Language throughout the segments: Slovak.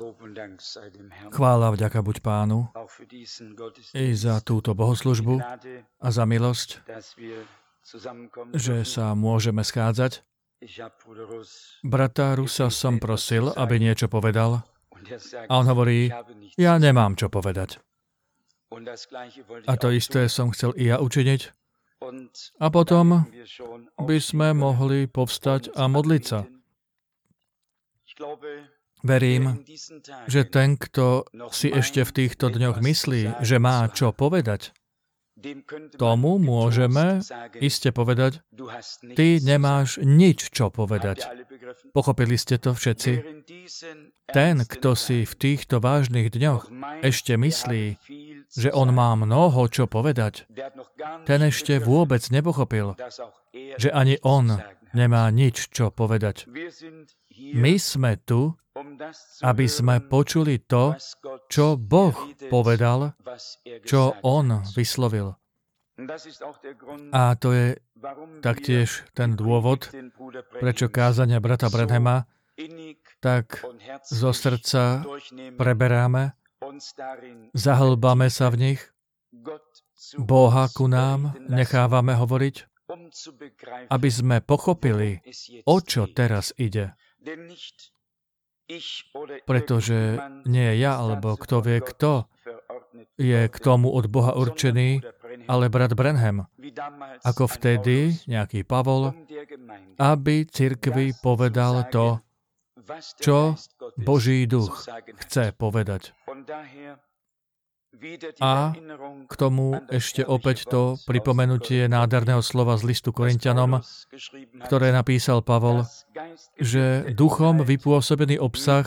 Chvála vďaka buď Pánu i za túto bohoslužbu a za milosť, že sa môžeme schádzať. Brata Rusa som prosil, aby niečo povedal a on hovorí, ja nemám čo povedať. A to isté som chcel i ja učiniť. A potom by sme mohli povstať a modliť sa. Verím, že ten, kto si ešte v týchto dňoch myslí, že má čo povedať, tomu môžeme iste povedať, ty nemáš nič čo povedať. Pochopili ste to všetci? Ten, kto si v týchto vážnych dňoch ešte myslí, že on má mnoho čo povedať, ten ešte vôbec nepochopil, že ani on nemá nič čo povedať. My sme tu, aby sme počuli to, čo Boh povedal, čo On vyslovil. A to je taktiež ten dôvod, prečo kázania brata Branhama tak zo srdca preberáme, zahlbáme sa v nich, Boha ku nám nechávame hovoriť, aby sme pochopili, o čo teraz ide. Pretože nie ja, alebo kto vie kto, je k tomu od Boha určený, ale brat Branham, ako vtedy nejaký Pavol, aby cirkvi povedal to, čo Boží duch chce povedať. A k tomu ešte opäť to pripomenutie nádherného slova z listu Korinťanom, ktoré napísal Pavol, že duchom vypôsobený obsah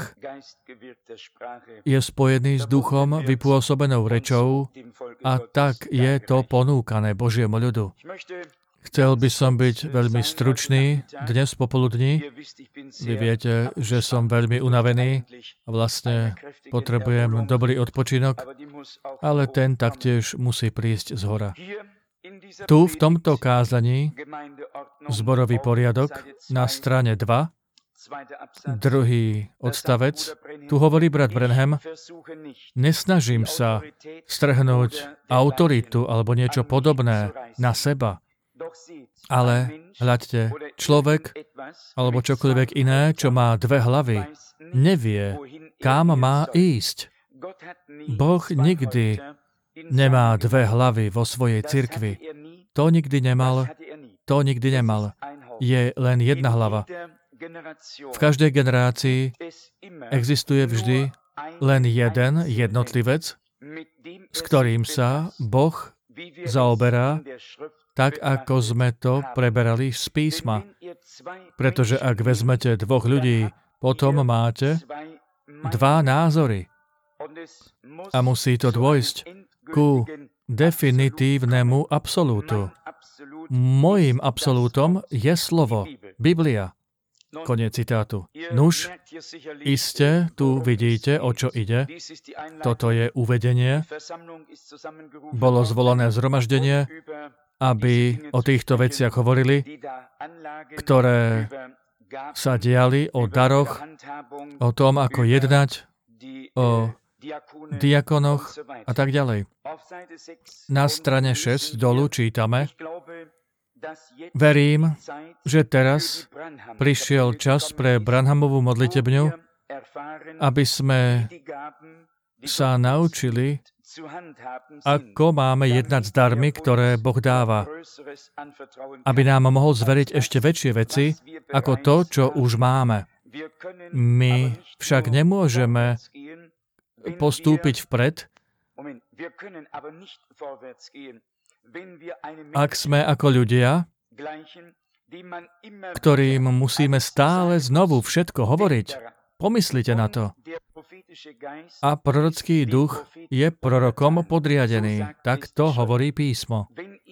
je spojený s duchom vypôsobenou rečou a tak je to ponúkané Božiemu ľudu. Chcel by som byť veľmi stručný dnes popoludní. Vy viete, že som veľmi unavený a vlastne potrebujem dobrý odpočinok, ale ten taktiež musí prísť zhora. Tu v tomto kázaní zborový poriadok na strane 2, druhý odstavec, tu hovorí brat Branham, nesnažím sa strhnúť autoritu alebo niečo podobné na seba, ale hľadte, človek alebo čokoľvek iné, čo má dve hlavy, nevie, kam má ísť. Boh nikdy nemá dve hlavy vo svojej cirkvi. To nikdy nemal. Je len jedna hlava. V každej generácii existuje vždy len jeden jednotlivec, s ktorým sa Boh zaoberá, tak ako sme to preberali z písma. Pretože ak vezmete dvoch ľudí, potom máte dva názory. A musí to dôjsť ku definitívnemu absolútu. Mojím absolútom je slovo, Biblia. Koniec citátu. Nuž, iste tu vidíte, o čo ide. Toto je uvedenie. Bolo zvolané zhromaždenie, aby o týchto veciach hovorili, ktoré sa diali, o daroch, o tom, ako jednať, o diakonoch a tak ďalej. Na strane 6 dolu čítame, verím, že teraz prišiel čas pre Branhamovú modlitebňu, aby sme sa naučili, ako máme jednať s darmi, ktoré Boh dáva, aby nám mohol zveriť ešte väčšie veci, ako to, čo už máme. My však nemôžeme postúpiť vpred, ak sme ako ľudia, ktorým musíme stále znovu všetko hovoriť. Pomyslite na to. A prorocký duch je prorokom podriadený. Tak to hovorí písmo.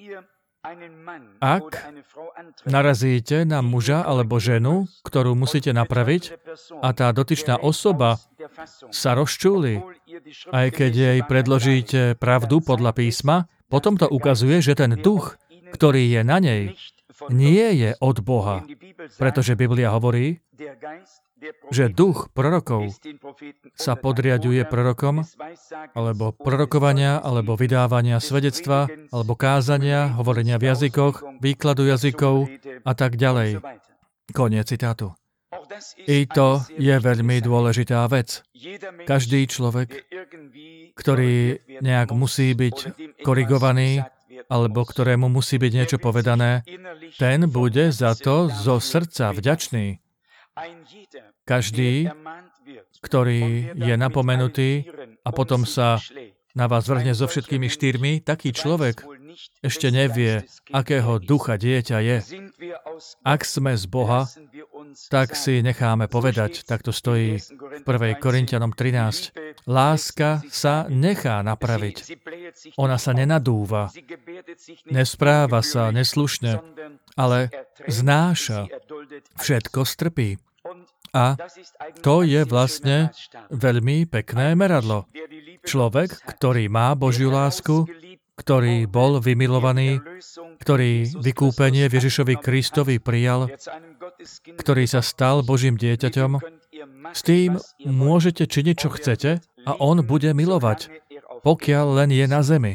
Ak narazíte na muža alebo ženu, ktorú musíte napraviť, a tá dotyčná osoba sa rozčúli, aj keď jej predložíte pravdu podľa písma, potom to ukazuje, že ten duch, ktorý je na nej, nie je od Boha. Pretože Biblia hovorí, že duch prorokov sa podriaďuje prorokom, alebo prorokovania, alebo vydávania svedectva, alebo kázania, hovorenia v jazykoch, výkladu jazykov a tak ďalej. Koniec citátu. I to je veľmi dôležitá vec. Každý človek, ktorý nejak musí byť korigovaný, alebo ktorému musí byť niečo povedané, ten bude za to zo srdca vďačný. Každý, ktorý je napomenutý a potom sa na vás vrhne so všetkými štyrmi, taký človek ešte nevie, akého ducha dieťa je. Ak sme z Boha, tak si necháme povedať, tak to stojí v 1. Korinťanom 13. Láska sa nechá napraviť. Ona sa nenadúva, nespráva sa neslušne, ale znáša, všetko strpí. A to je vlastne veľmi pekné meradlo. Človek, ktorý má Božiu lásku, ktorý bol vymilovaný, ktorý vykúpenie Ježišovi Kristovi prijal, ktorý sa stal Božím dieťaťom, s tým môžete činiť, čo chcete a on bude milovať, pokiaľ len je na zemi.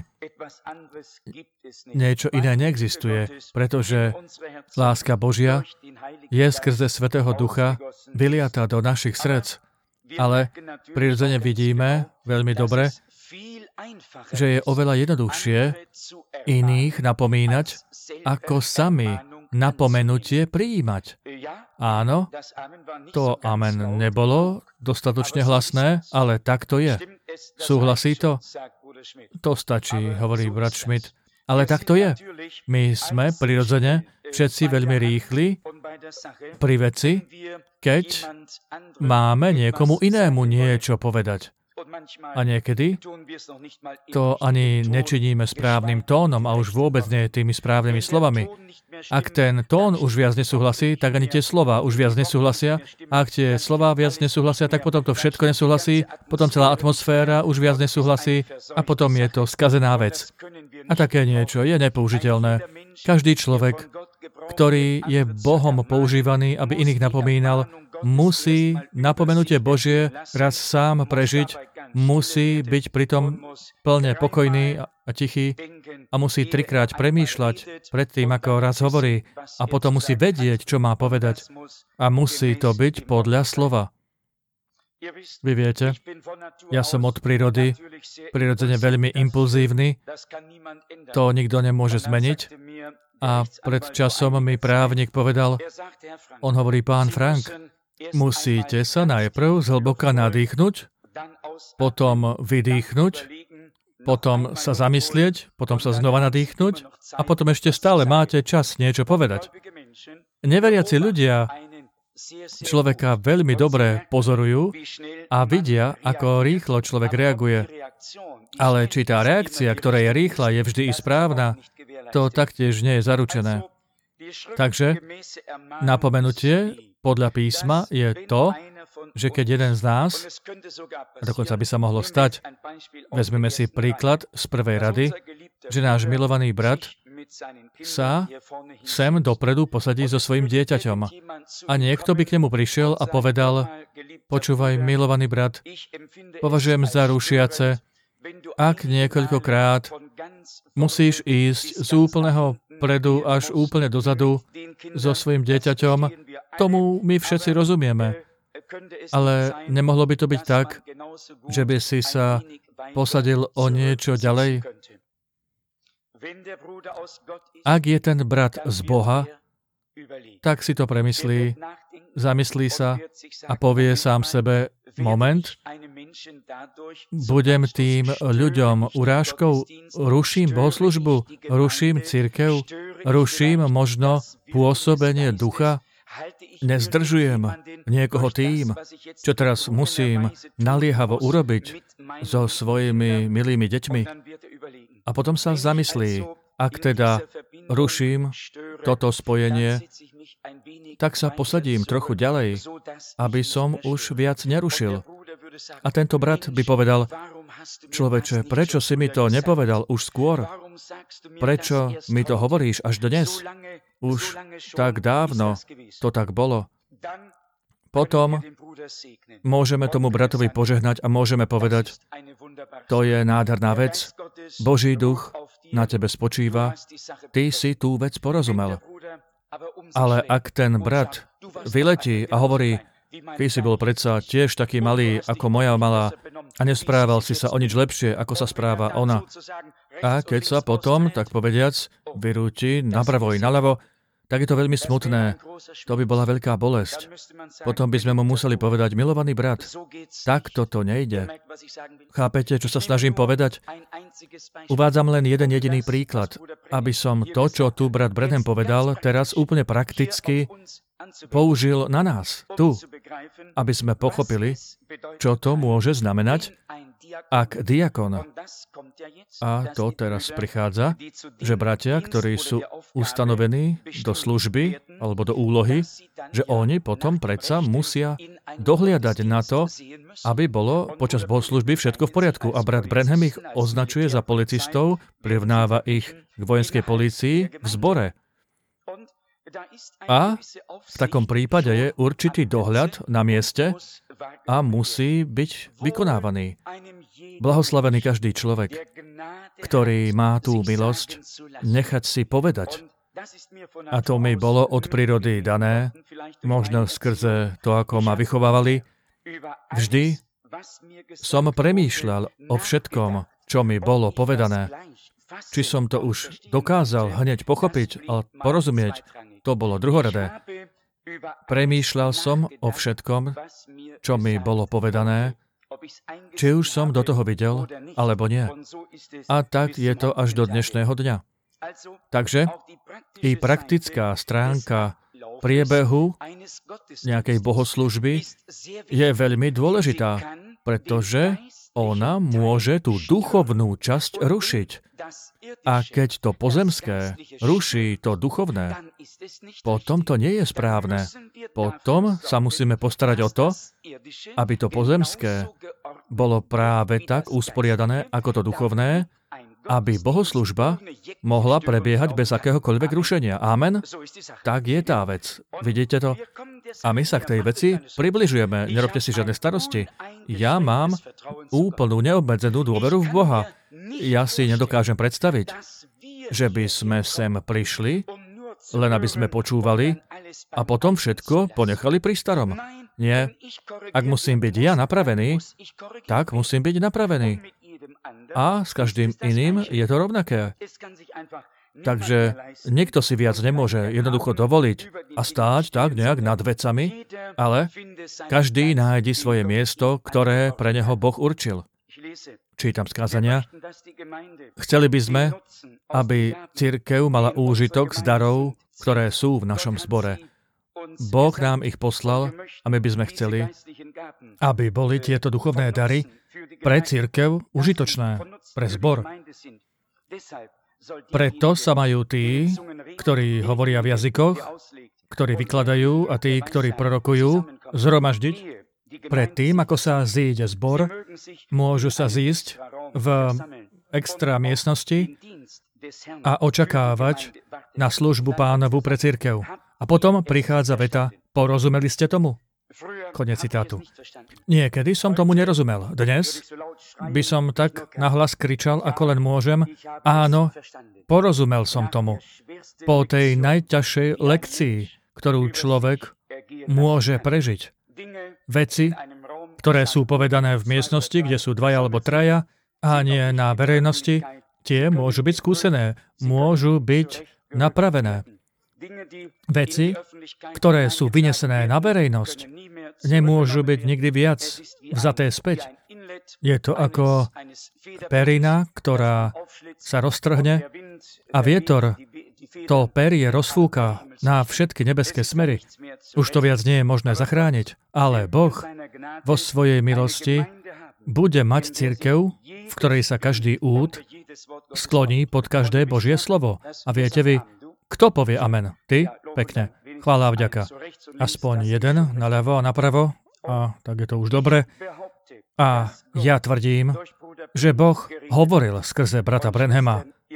Niečo iné neexistuje, pretože láska Božia je skrze Svätého Ducha vyliatá do našich srdc. Ale prirodzene vidíme veľmi dobre, že je oveľa jednoduchšie iných napomínať, ako sami napomenutie prijímať. Áno, to amen nebolo dostatočne hlasné, ale tak to je. Súhlasí to? To stačí, hovorí brat Schmidt. Ale tak to je. My sme prirodzene všetci veľmi rýchli pri veci, keď máme niekomu inému niečo povedať. A niekedy to ani nečiníme správnym tónom a už vôbec nie tými správnymi slovami. Ak ten tón už viac nesúhlasí, tak ani tie slova už viac nesúhlasia. A ak tie slova viac nesúhlasia, tak potom to všetko nesúhlasí, potom celá atmosféra už viac nesúhlasí a potom je to skazená vec. A také niečo je nepoužiteľné. Každý človek, ktorý je Bohom používaný, aby iných napomínal, musí napomenutie Božie raz sám prežiť, musí byť pritom plne pokojný a tichý a musí 3-krát premýšľať predtým, ako raz hovorí a potom musí vedieť, čo má povedať a musí to byť podľa slova. Vy viete, ja som od prírody prirodzene veľmi impulzívny, to nikto nemôže zmeniť. A pred časom mi právnik povedal, on hovorí, pán Frank, musíte sa najprv zhlboka nadýchnuť, potom vydýchnuť, potom sa zamyslieť, potom sa znova nadýchnuť a potom ešte stále máte čas niečo povedať. Neveriaci ľudia človeka veľmi dobre pozorujú a vidia, ako rýchlo človek reaguje. Ale či tá reakcia, ktorá je rýchla, je vždy i správna, to taktiež nie je zaručené. Takže napomenutie podľa písma je to, že keď jeden z nás, dokonca by sa mohlo stať, vezmeme si príklad z prvej rady, že náš milovaný brat sa sem dopredu posadí so svojím dieťaťom. A niekto by k nemu prišiel a povedal, počúvaj, milovaný brat, považujem za rušiace, ak niekoľkokrát musíš ísť z úplného predu až úplne dozadu so svojím dieťaťom, tomu my všetci rozumieme. Ale nemohlo by to byť tak, že by si sa posadil o niečo ďalej? Ak je ten brat z Boha, tak si to premyslí, zamyslí sa a povie sám sebe, moment, budem tým ľuďom urážkou, ruším bohoslužbu, ruším cirkev, ruším možno pôsobenie ducha, nezdržujem niekoho tým, čo teraz musím naliehavo urobiť so svojimi milými deťmi. A potom sa zamyslí, ak teda ruším toto spojenie, tak sa posadím trochu ďalej, aby som už viac nerušil. A tento brat by povedal, človeče, prečo si mi to nepovedal už skôr? Prečo mi to hovoríš až dnes? Už tak dávno to tak bolo. potom môžeme tomu bratovi požehnať a môžeme povedať, to je nádherná vec, Boží duch na tebe spočíva, ty si tú vec porozumel. Ale ak ten brat vyletí a hovorí, ty si bol predsa tiež taký malý ako moja malá a nesprával si sa o nič lepšie, ako sa správa ona. A keď sa potom, tak povediac, vyrúti napravo i naľavo, tak je to veľmi smutné. To by bola veľká bolesť. Potom by sme mu museli povedať, milovaný brat, takto to nejde. Chápete, čo sa snažím povedať? Uvádzam len jeden jediný príklad, aby som to, čo tu brat Branham povedal, teraz úplne prakticky použil na nás, tu, aby sme pochopili, čo to môže znamenať, ak diakon, a to teraz prichádza, že bratia, ktorí sú ustanovení do služby alebo do úlohy, že oni potom predsa musia dohliadať na to, aby bolo počas bohoslužby všetko v poriadku. A brat Branham ich označuje za policistov, privnáva ich k vojenskej polícii v zbore. A v takom prípade je určitý dohľad na mieste a musí byť vykonávaný. Blahoslavený každý človek, ktorý má tú milosť nechať si povedať. A to mi bolo od prírody dané, možno skrze to, ako ma vychovávali. Vždy som premýšľal o všetkom, čo mi bolo povedané. Či som to už dokázal hneď pochopiť a porozumieť, to bolo druhoradé. Premýšľal som o všetkom, čo mi bolo povedané, či už som do toho videl, alebo nie. A tak je to až do dnešného dňa. Takže i praktická stránka priebehu nejakej bohoslužby je veľmi dôležitá, pretože ona môže tú duchovnú časť rušiť. A keď to pozemské ruší to duchovné, potom to nie je správne. Potom sa musíme postarať o to, aby to pozemské bolo práve tak usporiadané ako to duchovné, aby bohoslužba mohla prebiehať bez akéhokoľvek rušenia. Amen? Tak je tá vec. Vidíte to? A my sa k tej veci približujeme. Nerobte si žiadne starosti. Ja mám úplnú neobmedzenú dôveru v Boha. Ja si nedokážem predstaviť, že by sme sem prišli, len aby sme počúvali a potom všetko ponechali pri starom. Nie. Ak musím byť ja napravený, tak musím byť napravený. A s každým iným je to rovnaké. Takže niekto si viac nemôže jednoducho dovoliť a stáť tak nejak nad vecami, ale každý nájde svoje miesto, ktoré pre neho Boh určil. Čítam z kázania. Chceli by sme, aby cirkev mala úžitok z darov, ktoré sú v našom zbore. Boh nám ich poslal a my by sme chceli, aby boli tieto duchovné dary pre cirkev užitočné, pre zbor. Preto sa majú tí, ktorí hovoria v jazykoch, ktorí vykladajú a tí, ktorí prorokujú, zhromaždiť. Predtým, ako sa zíde zbor, môžu sa zísť v extra miestnosti a očakávať na službu Pánovu pre cirkev. A potom prichádza veta, porozumeli ste tomu? Koniec citátu. Niekedy som tomu nerozumel. Dnes by som tak nahlas kričal, ako len môžem. Áno, porozumel som tomu. Po tej najťažšej lekcii, ktorú človek môže prežiť. Veci, ktoré sú povedané v miestnosti, kde sú dvaja alebo traja, a nie na verejnosti, tie môžu byť skúsené, môžu byť napravené. Veci, ktoré sú vynesené na verejnosť, nemôžu byť nikdy viac vzaté späť. Je to ako perina, ktorá sa roztrhne a vietor to perie rozfúka na všetky nebeské smery. Už to viac nie je možné zachrániť, ale Boh vo svojej milosti bude mať cirkev, v ktorej sa každý úd skloní pod každé Božie slovo. A viete vy, kto povie amen? Ty? Pekne. Chvála a vďaka. Aspoň jeden naľavo a napravo. A tak je to už dobre. A ja tvrdím, že Boh hovoril skrze brata Branhama.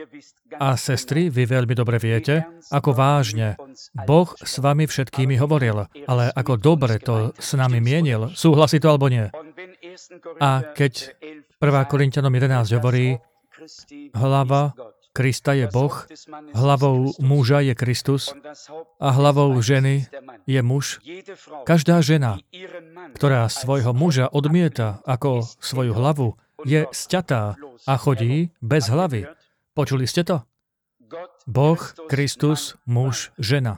A sestry, vy veľmi dobre viete, ako vážne Boh s vami všetkými hovoril, ale ako dobre to s nami mienil. Súhlasí to alebo nie? A keď 1. Korinťanom 11 hovorí, hlava Krista je Boh, hlavou muža je Kristus a hlavou ženy je muž. Každá žena, ktorá svojho muža odmieta ako svoju hlavu, je sťatá a chodí bez hlavy. Počuli ste to? Boh, Kristus, muž, žena.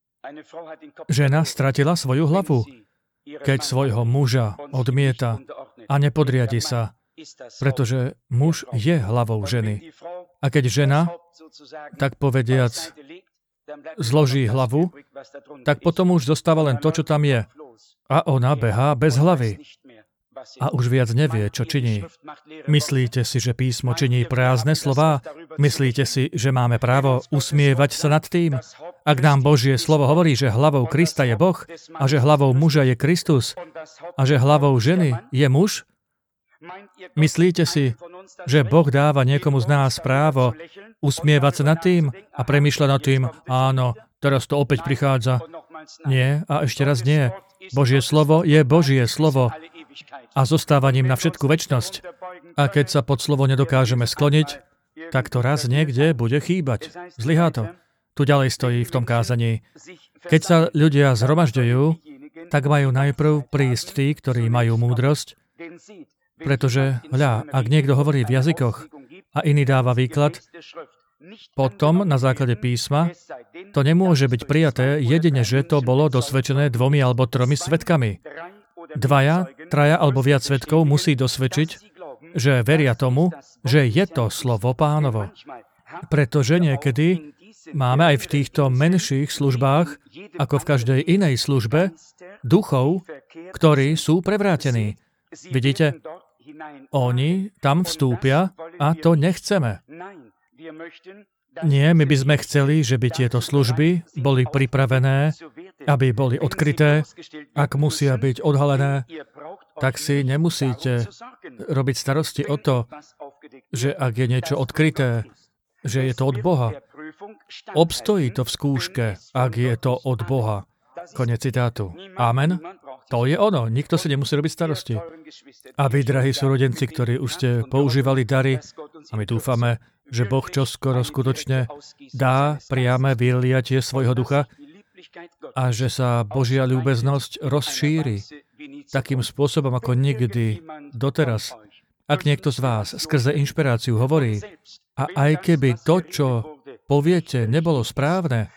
Žena stratila svoju hlavu, keď svojho muža odmieta a nepodriadi sa, pretože muž je hlavou ženy. A keď žena, tak povediac, zloží hlavu, tak potom už zostáva len to, čo tam je. A ona behá bez hlavy. A už viac nevie, čo činí. Myslíte si, že písmo činí prázdne slová? Myslíte si, že máme právo usmievať sa nad tým? Ak nám Božie slovo hovorí, že hlavou Krista je Boh a že hlavou muža je Kristus a že hlavou ženy je muž, myslíte si, že Boh dáva niekomu z nás právo usmievať sa nad tým a premýšľať nad tým, áno, teraz to opäť prichádza. Nie a ešte raz nie. Božie slovo je Božie slovo a zostávaním na všetku večnosť. A keď sa pod slovo nedokážeme skloniť, tak to raz niekde bude chýbať. Zlyhá to. Tu ďalej stojí v tom kázaní. Keď sa ľudia zhromažďujú, tak majú najprv prísť tí, ktorí majú múdrosť, pretože, ak niekto hovorí v jazykoch a iný dáva výklad, potom na základe písma to nemôže byť prijaté jedine, že to bolo dosvedčené 2 alebo 3 svedkami. 2, 3 alebo viac svedkov musí dosvedčiť, že veria tomu, že je to slovo Pánovo. Pretože niekedy máme aj v týchto menších službách, ako v každej inej službe, duchov, ktorí sú prevrátení. Vidíte? Oni tam vstúpia a to nechceme. Nie, my by sme chceli, že by tieto služby boli pripravené, aby boli odkryté. Ak musia byť odhalené, tak si nemusíte robiť starosti o to, že ak je niečo odkryté, že je to od Boha. Obstojí to v skúške, ak je to od Boha. Konec citátu. Amen. To je ono. Nikto si nemusí robiť starosti. A vy, drahí súrodenci, ktorí už ste používali dary, a my dúfame, že Boh čoskoro skutočne dá priame vyliatie svojho ducha a že sa Božia ľúbeznosť rozšíri takým spôsobom, ako nikdy doteraz. Ak niekto z vás skrze inšpiráciu hovorí, a aj keby to, čo poviete, nebolo správne,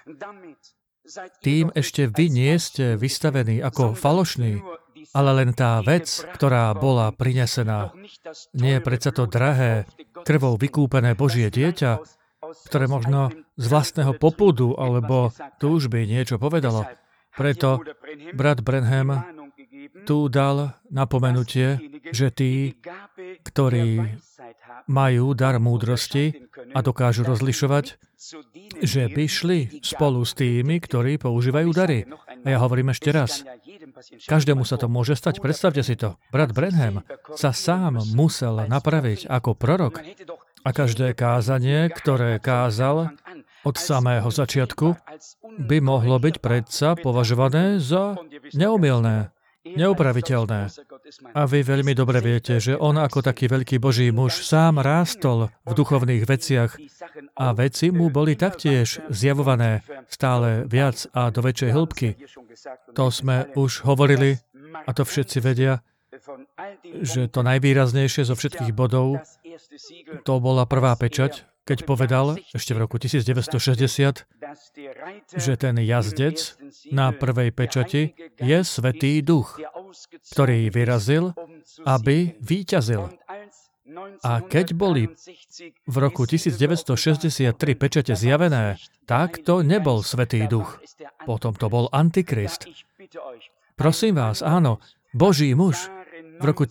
tým ešte vy nie ste vystavení ako falošní, ale len tá vec, ktorá bola prinesená. Nie je predsa to drahé, krvou vykúpené Božie dieťa, ktoré možno z vlastného popudu alebo túžby niečo povedalo. Preto brat Branham tu dal napomenutie, že tí, ktorí majú dar múdrosti a dokážu rozlišovať, že by šli spolu s tými, ktorí používajú dary. A ja hovorím ešte raz. Každému sa to môže stať. Predstavte si to. Brat Branham sa sám musel napraviť ako prorok a každé kázanie, ktoré kázal od samého začiatku, by mohlo byť predsa považované za neomylné, neupraviteľné. A vy veľmi dobre viete, že on ako taký veľký Boží muž sám rástol v duchovných veciach a veci mu boli taktiež zjavované stále viac a do väčšej hĺbky. To sme už hovorili a to všetci vedia, že to najvýraznejšie zo všetkých bodov to bola prvá pečať, keď povedal ešte v roku 1960, že ten jazdec na prvej pečati je Svätý Duch, ktorý vyrazil, aby víťazil. A keď boli v roku 1963 pečate zjavené, tak to nebol Svätý Duch. Potom to bol Antikrist. Prosím vás, áno, Boží muž v roku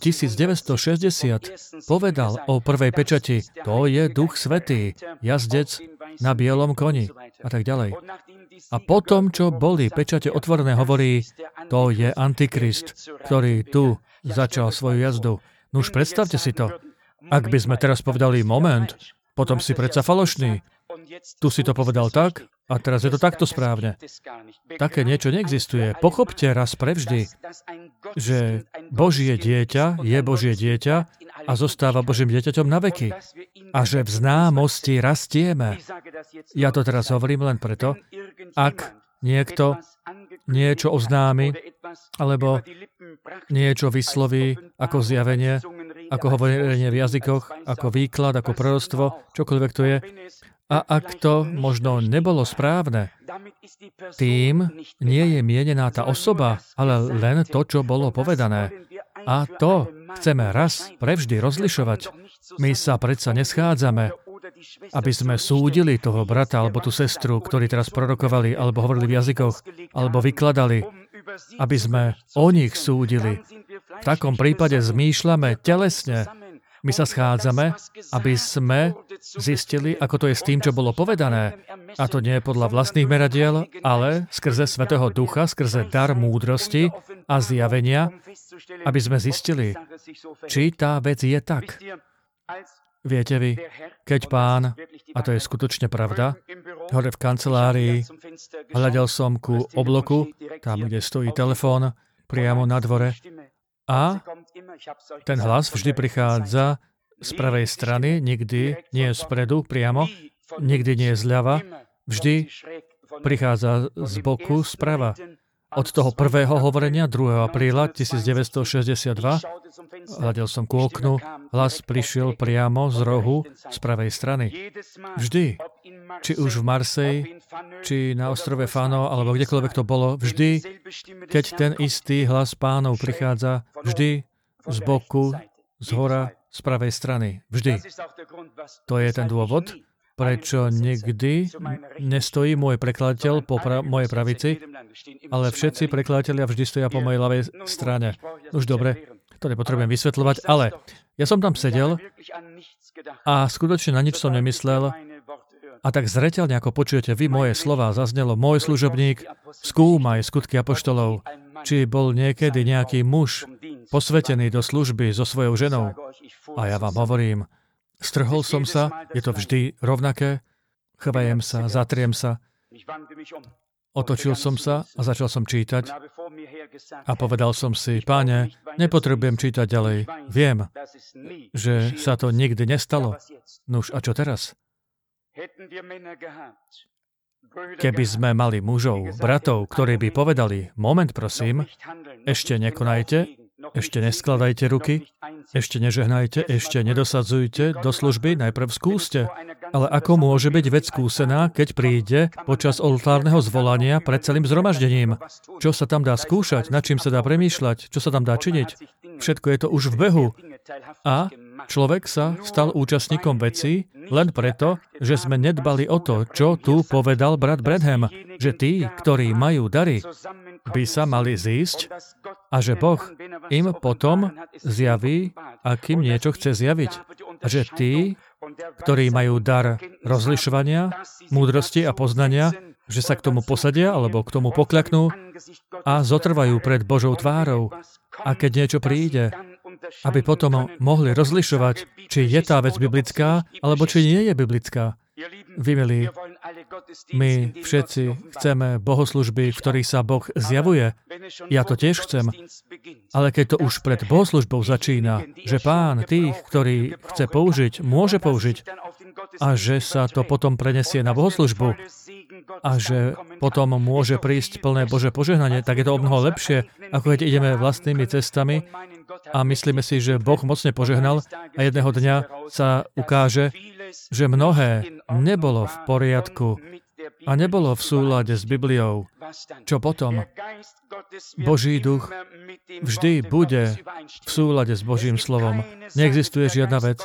1960 povedal o prvej pečati, to je Duch Svätý, jazdec na bielom koni a tak ďalej. A potom, čo boli pečate otvorené, hovorí, to je Antikrist, ktorý tu začal svoju jazdu. No už predstavte si to. Ak by sme teraz povedali, moment, potom si predsa falošný. tu si to povedal tak a teraz je to takto správne. Také niečo neexistuje. Pochopte raz prevždy, že Božie dieťa je Božie dieťa a zostáva Božím dieťaťom na veky. A že v známosti rastieme. Ja to teraz hovorím len preto, ak niekto niečo oznámi, alebo niečo vysloví ako zjavenie, ako hovorenie v jazykoch, ako výklad, ako proroctvo, čokoľvek to je. A ak to možno nebolo správne, tým nie je mienená tá osoba, ale len to, čo bolo povedané. A to chceme raz prevždy rozlišovať. My sa predsa neschádzame, aby sme súdili toho brata alebo tú sestru, ktorí teraz prorokovali, alebo hovorili v jazykoch, alebo vykladali, aby sme o nich súdili. V takom prípade zmýšľame telesne. My sa schádzame, aby sme zistili, ako to je s tým, čo bolo povedané. A to nie je podľa vlastných meradiel, ale skrze Svätého Ducha, skrze dar múdrosti a zjavenia, aby sme zistili, či tá vec je tak. Viete vy, keď Pán, a to je skutočne pravda, hore v kancelárii, hľadel som ku obloku, tam, kde stojí telefón, priamo na dvore, a ten hlas vždy prichádza z pravej strany, nikdy nie je spredu, priamo, nikdy nie je zľava, vždy prichádza z boku, sprava. Od toho prvého hovorenia, 2. apríla 1962, hľadel som ku oknu, hlas prišiel priamo z rohu z pravej strany. Vždy, či už v Marseille, či na ostrove Fano, alebo kdekoľvek to bolo, vždy, keď ten istý hlas Pánov prichádza, vždy z boku, z hora, z pravej strany. Vždy. To je ten dôvod, prečo nikdy nestojí môj prekladateľ po mojej pravici, ale všetci prekladatelia vždy stoja po mojej ľavej strane. Už dobre, to nepotrebujem vysvetľovať, ale ja som tam sedel a skutočne na nič som nemyslel a tak zreteľne, ako počujete vy moje slova, zaznelo: môj služobník, skúmaj skutky apoštolov, či bol niekedy nejaký muž posvetený do služby so svojou ženou. A ja vám hovorím, strhol som sa, je to vždy rovnaké, chvajem sa, zatriem sa, otočil som sa a začal som čítať a povedal som si: Páne, nepotrebujem čítať ďalej, viem, že sa to nikdy nestalo. Nuž, a čo teraz? Keby sme mali mužov, bratov, ktorí by povedali: moment, prosím, ešte nekonajte, ešte neskladajte ruky, ešte nežehnajte, ešte nedosadzujte do služby, najprv skúste. Ale ako môže byť vec skúsená, keď príde počas oltárneho zvolania pred celým zhromaždením? Čo sa tam dá skúšať, nad čím sa dá premýšľať, čo sa tam dá činiť? Všetko je to už v behu. A človek sa stal účastníkom vecí len preto, že sme nedbali o to, čo tu povedal brat Branham, že tí, ktorí majú dary, by sa mali zísť a že Boh im potom zjaví, akým niečo chce zjaviť. A že tí, ktorí majú dar rozlišovania, múdrosti a poznania, že sa k tomu posadia alebo k tomu pokľaknú a zotrvajú pred Božou tvárou. A keď niečo príde, aby potom mohli rozlišovať, či je tá vec biblická, alebo či nie je biblická. Vy, milí, my všetci chceme bohoslužby, v ktorých sa Boh zjavuje. Ja to tiež chcem. Ale keď to už pred bohoslužbou začína, že Pán tých, ktorý chce použiť, môže použiť a že sa to potom prenesie na bohoslužbu a že potom môže prísť plné Božie požehnanie, tak je to omnoho lepšie, ako keď ideme vlastnými cestami a myslíme si, že Boh mocne požehnal a jedného dňa sa ukáže, že mnohé nebolo v poriadku a nebolo v súlade s Bibliou. Čo potom? Boží duch vždy bude v súlade s Božím slovom. Neexistuje žiadna vec,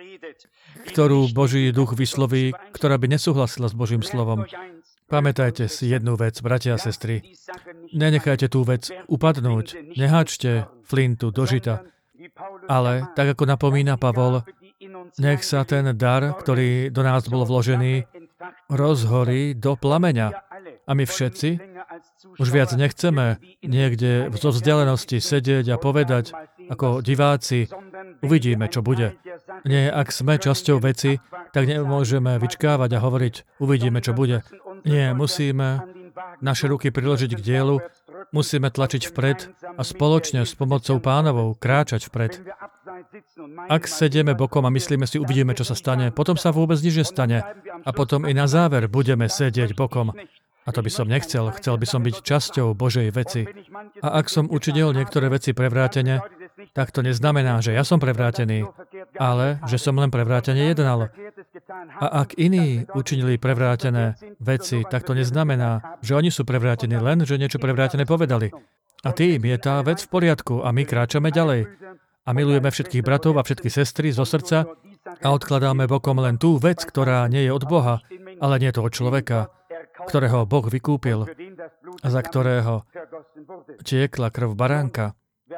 ktorú Boží duch vysloví, ktorá by nesúhlasila s Božím slovom. Pamätajte si jednu vec, bratia a sestry. Nenechajte tú vec upadnúť. Neháčte flintu do žita. Ale, tak ako napomína Pavol, nech sa ten dar, ktorý do nás bol vložený, rozhorí do plameňa. A my všetci už viac nechceme niekde zo vzdialenosti sedieť a povedať ako diváci, Uvidíme, čo bude. Nie, ak sme časťou veci, tak nemôžeme vyčkávať a hovoriť, uvidíme, čo bude. Nie, musíme naše ruky priložiť k dielu, musíme tlačiť vpred a spoločne s pomocou Pánovou kráčať vpred. Ak sedieme bokom a myslíme si, uvidíme, čo sa stane, potom sa vôbec nič nestane a potom i na záver budeme sedieť bokom. A to by som nechcel. Chcel by som byť časťou Božej veci. A ak som učinil niektoré veci prevrátene, tak to neznamená, že ja som prevrátený, ale že som len prevrátene jednal. A ak iní učinili prevrátené veci, tak to neznamená, že oni sú prevrátení, len že niečo prevrátené povedali. A tým je tá vec v poriadku a my kráčame ďalej. A milujeme všetkých bratov a všetky sestry zo srdca a odkladáme bokom len tú vec, ktorá nie je od Boha, ale nie je to od človeka, ktorého Boh vykúpil a za ktorého tiekla krv baránka.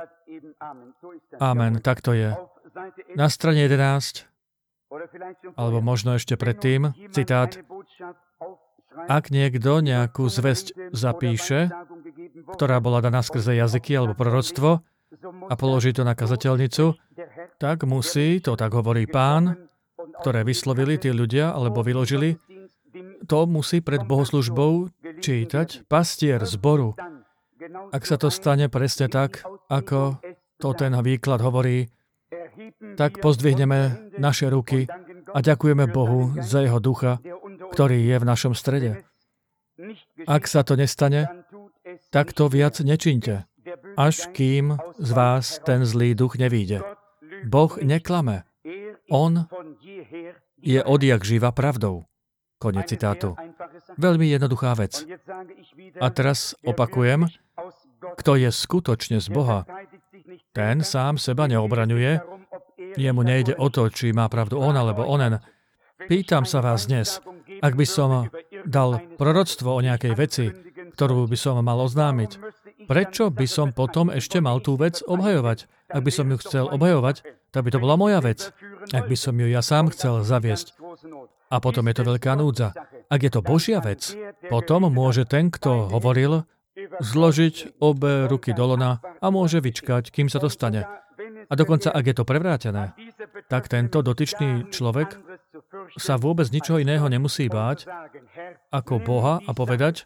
Amen, tak to je. Na strane 11, alebo možno ešte predtým, citát: Ak niekto nejakú zvesť zapíše, ktorá bola daná skrze jazyky alebo proroctvo, a položí to na kazateľnicu, tak musí, to tak hovorí Pán, ktoré vyslovili tí ľudia, alebo vyložili, to musí pred bohoslužbou čítať pastier zboru. Ak sa to stane presne tak, ako to ten výklad hovorí, tak pozdvihneme naše ruky a ďakujeme Bohu za jeho ducha, ktorý je v našom strede. Ak sa to nestane, tak to viac nečinte, až kým z vás ten zlý duch nevyjde. Boh neklame. On je odjak živa pravdou. Koniec citátu. Veľmi jednoduchá vec. A teraz opakujem, kto je skutočne z Boha, ten sám seba neobraňuje, jemu nejde o to, či má pravdu on alebo onen. Pýtam sa vás dnes, ak by som dal proroctvo o nejakej veci, ktorú by som mal oznámiť, prečo by som potom ešte mal tú vec obhajovať? Ak by som ju chcel obhajovať, tak by to bola moja vec. Ak by som ju ja sám chcel zaviesť. A potom je to veľká núdza. Ak je to Božia vec, potom môže ten, kto hovoril, zložiť obe ruky do lona a môže vyčkať, kým sa to stane. A dokonca, ak je to prevrátené, tak tento dotyčný človek sa vôbec ničoho iného nemusí báť, ako Boha a povedať: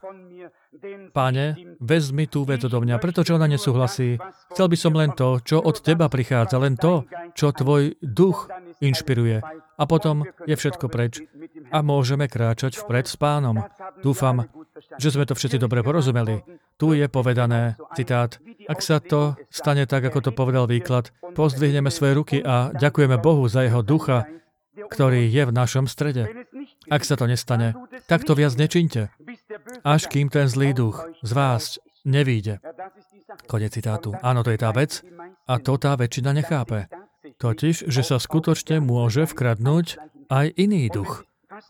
Pane, vezmi tú vec odo mňa, pretože ona nesúhlasí. Chcel by som len to, čo od teba prichádza, len to, čo tvoj duch inšpiruje. A potom je všetko preč. A môžeme kráčať vpred s Pánom. Dúfam, že sme to všetci dobre porozumeli. Tu je povedané, citát: Ak sa to stane tak, ako to povedal výklad, pozdvihneme svoje ruky a ďakujeme Bohu za jeho ducha, ktorý je v našom strede. Ak sa to nestane, tak to viac nečinte, až kým ten zlý duch z vás nevyjde. Koniec citátu. Áno, to je tá vec a to tá väčšina nechápe. Totiž, že sa skutočne môže vkradnúť aj iný duch.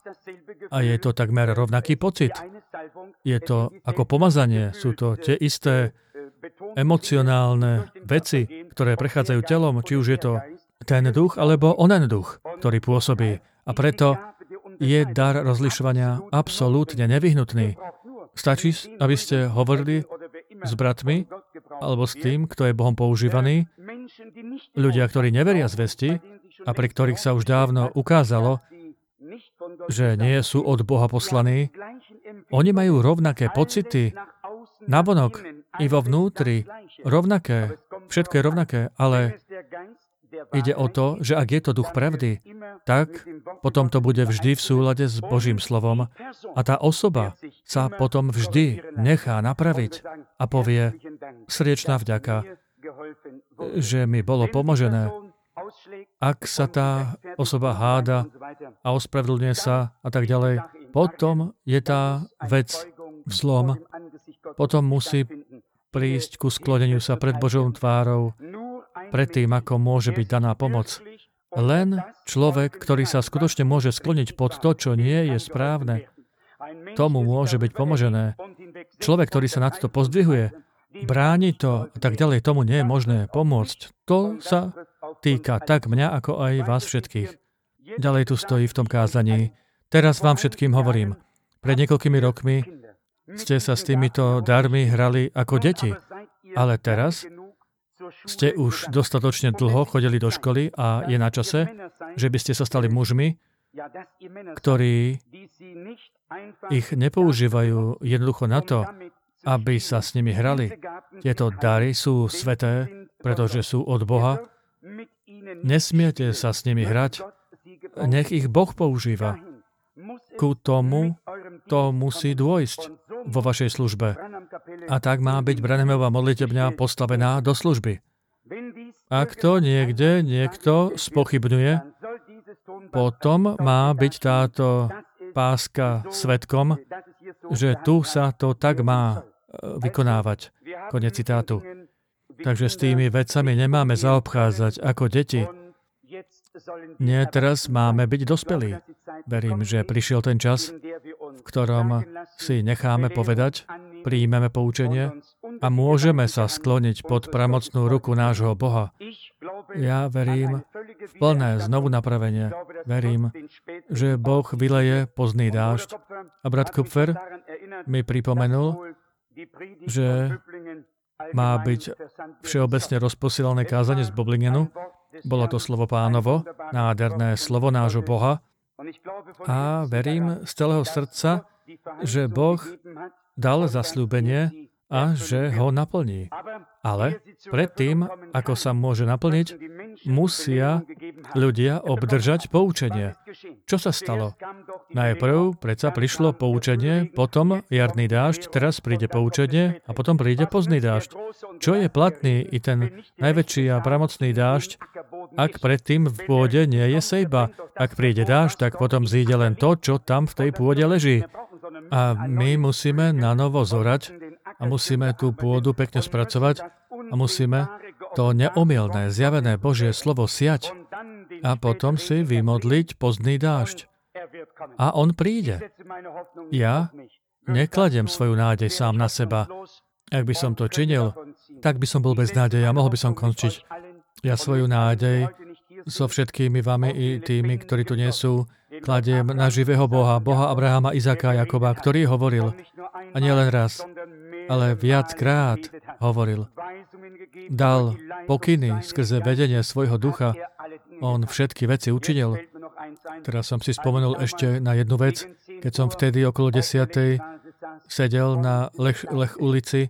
A je to takmer rovnaký pocit. Je to ako pomazanie. Sú to tie isté emocionálne veci, ktoré prechádzajú telom, či už je to ten duch, alebo onen duch, ktorý pôsobí. A preto je dar rozlišovania absolútne nevyhnutný. Stačí, aby ste hovorili s bratmi, alebo s tým, kto je Bohom používaný. Ľudia, ktorí neveria zvesti a pri ktorých sa už dávno ukázalo, že nie sú od Boha poslaní, oni majú rovnaké pocity navonok i vo vnútri. Rovnaké. Všetko je rovnaké, ale ide o to, že ak je to duch pravdy, tak potom to bude vždy v súlade s Božím slovom a tá osoba sa potom vždy nechá napraviť a povie: srdečná vďaka, že mi bolo pomožené. Ak sa tá osoba háda a ospravedlňuje sa a tak ďalej, potom je tá vec v zlom. Potom musí prísť ku skloneniu sa pred Božou tvárou, pred tým, ako môže byť daná pomoc. Len človek, ktorý sa skutočne môže skloniť pod to, čo nie je správne, tomu môže byť pomožené. Človek, ktorý sa nad to pozdvihuje, bráni to a tak ďalej, tomu nie je možné pomôcť. To sa týka tak mňa, ako aj vás všetkých. Ďalej tu stojí v tom kázaní: teraz vám všetkým hovorím, pred niekoľkými rokmi ste sa s týmito darmi hrali ako deti, ale teraz ste už dostatočne dlho chodili do školy a je na čase, že by ste sa stali mužmi, ktorí ich nepoužívajú jednoducho na to, aby sa s nimi hrali. Tieto dary sú sveté, pretože sú od Boha. Nesmiete sa s nimi hrať. Nech ich Boh používa. Ku tomu to musí dôjsť vo vašej službe. A tak má byť Branhamova modlitebňa postavená do služby. Ak to niekto spochybňuje, potom má byť táto páska svedkom, že tu sa to tak má vykonávať. Konec citátu. Takže s tými vecami nemáme zaobchádzať ako deti. Nie, teraz máme byť dospelí. Verím, že prišiel ten čas, v ktorom si necháme povedať, príjmeme poučenie a môžeme sa skloniť pod pramocnú ruku nášho Boha. Ja verím v plné znovu napravenie. Verím, že Boh vyleje pozdný dážď. A brat Kupfer mi pripomenul, že má byť všeobecne rozposielané kázanie z Boblingenu. Bolo to slovo Pánovo, nádherné slovo nášho Boha. A verím z celého srdca, že Boh dal zasľúbenie a že ho naplní. Ale predtým, ako sa môže naplniť, musia ľudia obdržať poučenie. Čo sa stalo? Najprv predsa prišlo poučenie, potom jarný dážď, teraz príde poučenie a potom príde pozdný dážď. Čo je platný i ten najväčší a pramocný dážď, ak predtým v pôde nie je sejba? Ak príde dážď, tak potom zíde len to, čo tam v tej pôde leží. A my musíme na novo zorať a musíme tú pôdu pekne spracovať a musíme to neomylné, zjavené Božie slovo siať a potom si vymodliť pozdný dážď. A on príde. Ja nekladiem svoju nádej sám na seba. Ak by som to činil, tak by som bol bez nádeje a mohol by som končiť. Ja svoju nádej so všetkými vami i tými, ktorí tu nie sú, kladiem na živého Boha, Boha Abrahama, Izáka a Jakoba, ktorý hovoril, a nie len raz, ale viackrát hovoril. Dal pokyny skrze vedenie svojho ducha. On všetky veci učinil. Teraz som si spomenul ešte na jednu vec, keď som vtedy okolo 10:00 sedel na Lech ulici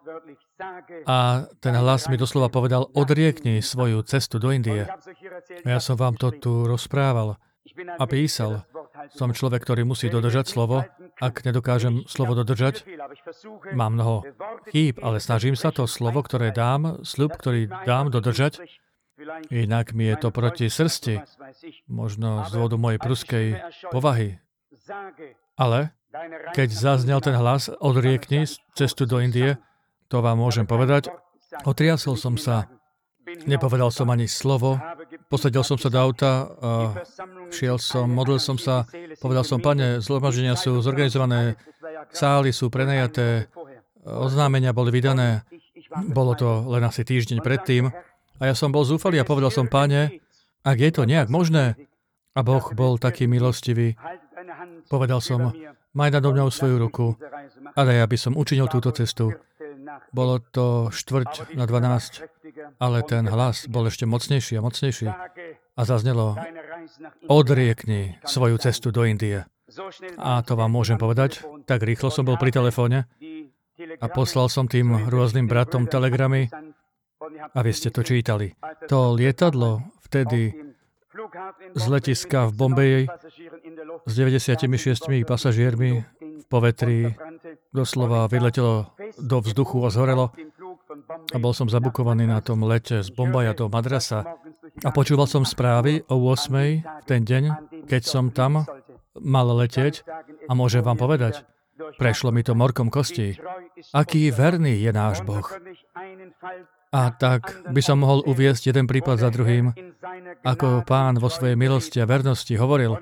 a ten hlas mi doslova povedal, odriekni svoju cestu do Indie. A ja som vám to tu rozprával a písal. Som človek, ktorý musí dodržať slovo. Ak nedokážem slovo dodržať, mám mnoho chýb, ale snažím sa to slovo, ktoré dám, sľub, ktorý dám dodržať. Inak mi je to proti srsti, možno z dôvodu mojej pruskej povahy. Ale keď zaznel ten hlas, odriekni cestu do Indie, to vám môžem povedať. Otriasol som sa, nepovedal som ani slovo, posadil som sa do auta, šiel som, modlil som sa, povedal som, Pane, zhromaždenia sú zorganizované, sály sú prenajaté, oznámenia boli vydané, bolo to len asi týždeň predtým a ja som bol zúfalý a povedal som, Pane, ak je to nejak možné, a Boh bol taký milostivý, povedal som, maj nado mňou svoju ruku a daj, aby som učinil túto cestu. Bolo to 11:45, ale ten hlas bol ešte mocnejší a mocnejší. A zaznelo, odriekni svoju cestu do Indie. A to vám môžem povedať, tak rýchlo som bol pri telefóne a poslal som tým rôznym bratom telegramy a vy ste to čítali. To lietadlo vtedy z letiska v Bombeji s 96 pasažiermi v povetrí doslova vyletelo do vzduchu a zhorelo. A bol som zabukovaný na tom lete z Bombaja do Madrasa. A počúval som správy o 8:00 v ten deň, keď som tam mal letieť. A môžem vám povedať, prešlo mi to morkom kostí. Aký verný je náš Boh. A tak by som mohol uviesť jeden prípad za druhým, ako Pán vo svojej milosti a vernosti hovoril.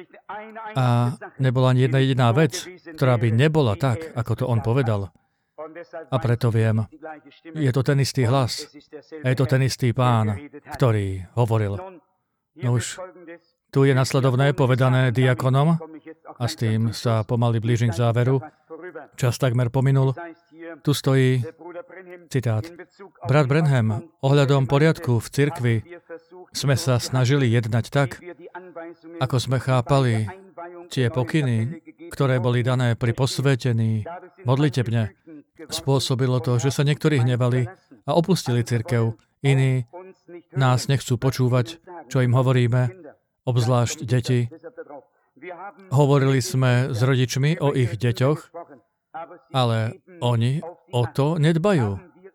A nebola ani jedna jediná vec, ktorá by nebola tak, ako to on povedal. A preto viem, je to ten istý hlas, je to ten istý Pán, ktorý hovoril. No už tu je nasledovné povedané diakonom a s tým sa pomaly blížim k záveru. Čas takmer pominul. Tu stojí Citát. Brat Branham, ohľadom poriadku v cirkvi sme sa snažili jednať tak, ako sme chápali tie pokyny, ktoré boli dané pri posvetení modlitebne. Spôsobilo to, že sa niektorí hnevali a opustili cirkev. Iní nás nechcú počúvať, čo im hovoríme, obzvlášť deti. Hovorili sme s rodičmi o ich deťoch, ale oni o to nedbajú.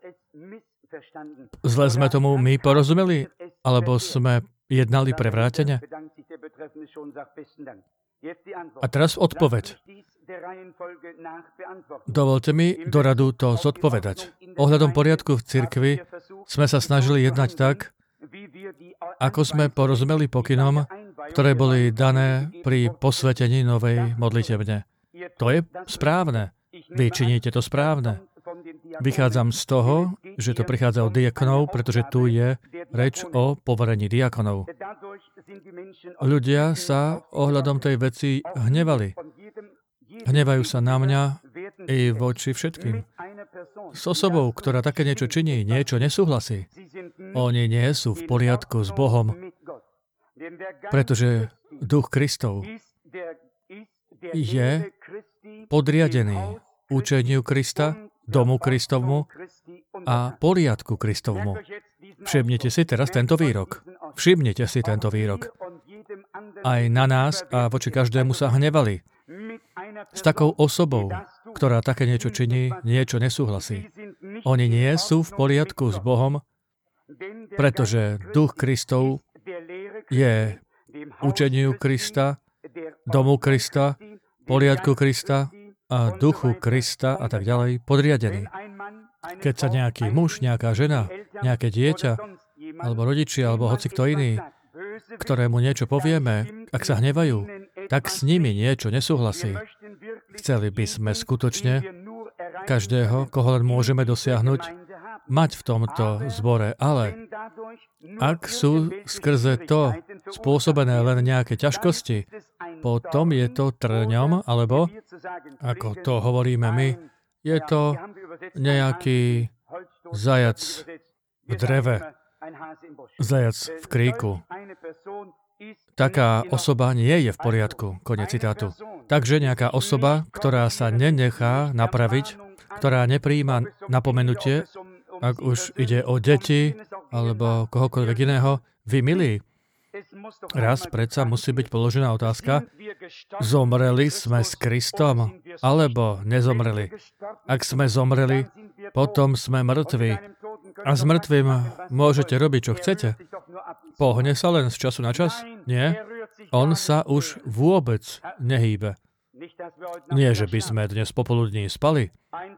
Zle sme tomu my porozumeli, alebo sme jednali prevrátene? A teraz odpoveď. Dovolte mi do radu to zodpovedať. Ohľadom poriadku v cirkvi sme sa snažili jednať tak, ako sme porozumeli pokynom, ktoré boli dané pri posvetení novej modlitebne. To je správne. Vy činíte to správne. Vychádzam z toho, že to prichádza od diakonov, pretože tu je reč o poverení diakonov. Ľudia sa ohľadom tej veci hnevali. Hnevajú sa na mňa i voči všetkým. S osobou, ktorá také niečo činí, niečo nesúhlasí. Oni nie sú v poriadku s Bohom, pretože Duch Kristov je podriadený učeniu Krista, domu Kristovmu a poriadku Kristovmu. Všimnite si teraz tento výrok. Všimnite si tento výrok. Aj na nás a voči každému sa hnevali. S takou osobou, ktorá také niečo činí, niečo nesúhlasí. Oni nie sú v poriadku s Bohom, pretože Duch Kristov je učeniu Krista, domu Krista, poriadku Krista a duchu Krista a tak ďalej podriadený. Keď sa nejaký muž, nejaká žena, nejaké dieťa, alebo rodičia, alebo hoci kto iný, ktorému niečo povieme, ak sa hnevajú, tak s nimi niečo nesúhlasí. Chceli by sme skutočne každého, koho len môžeme dosiahnuť, mať v tomto zbore, ale ak sú skrze to spôsobené len nejaké ťažkosti, potom je to trňom, alebo, ako to hovoríme my, je to nejaký zajac v dreve, zajac v kríku. Taká osoba nie je v poriadku. Koniec citátu. Takže nejaká osoba, ktorá sa nenechá napraviť, ktorá neprijíma napomenutie, ak už ide o deti alebo kohokoľvek iného, vy milí, raz predsa musí byť položená otázka, zomreli sme s Kristom, alebo nezomreli. Ak sme zomreli, potom sme mŕtvi. A s mŕtvým môžete robiť, čo chcete. Pohne sa len z času na čas? Nie. On sa už vôbec nehýbe. Nie, že by sme dnes popoludní spali.